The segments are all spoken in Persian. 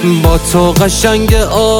با تو قشنگ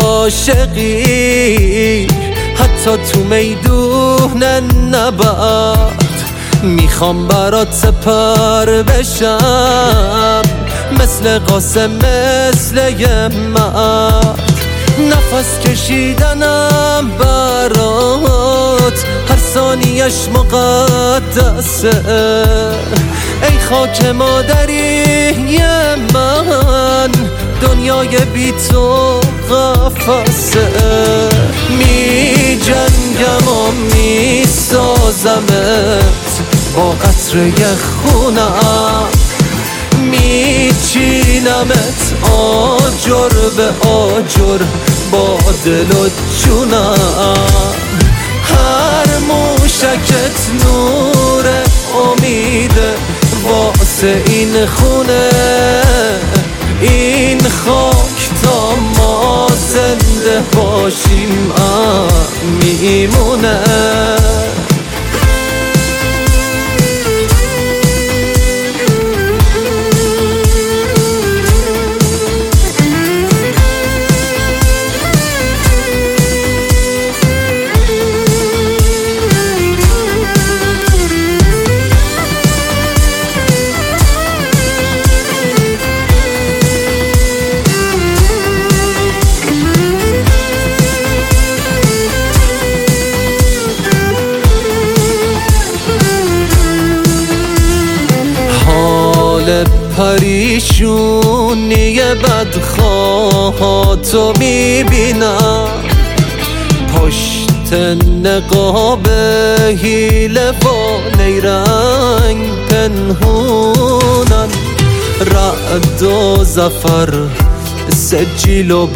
عاشقی حتی تو میدون نبرد. میخوام برات سپر بشم مثل قاسم مثل یه مرد. نفس کشیدنم برات هر ثانیش مقدسه. ای خاک مادری من دنیای بی تو قفسه. می جنگم و می سازمت با قطره خونم. می چینمت آجر به آجر با دل و جونم. هر موشکت نور امیده واسه این خونه. این خاک تا ما زنده باشیم میمونه. پریشونی بدخواهاتو میبینم پشت نقاب حیله و نیرنگ پنهونن. رعد و زفر سجیل و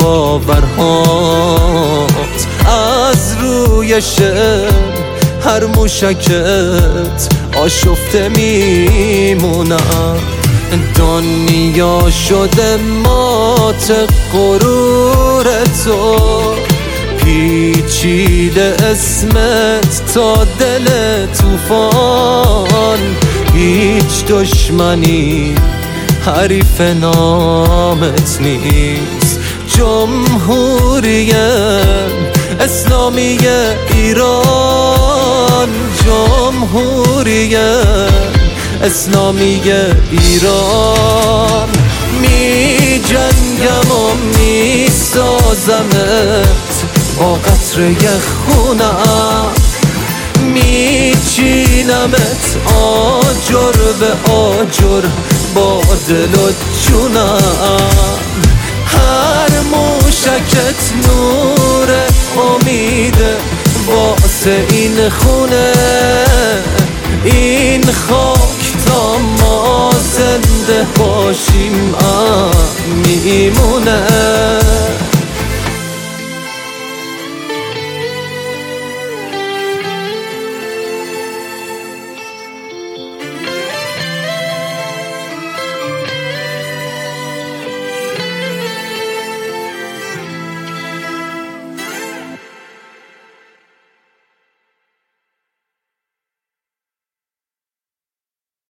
باورهات از روی شم هر موشکت آشفته میمونم. دنیا شده مات غرور تو پیچیده اسمت تا دل طوفان. هیچ دشمنی حریف نامت نیست. جمهوری اسلامی ایران جمهوری اسلامی ایران. می جنگم و می سازمت با قطره خونم. می چینمت آجر به آجر با دل و جونم. هر موشکت نور امیده واسه این خونه. این خاک تا ما زنده باشیم میمونه.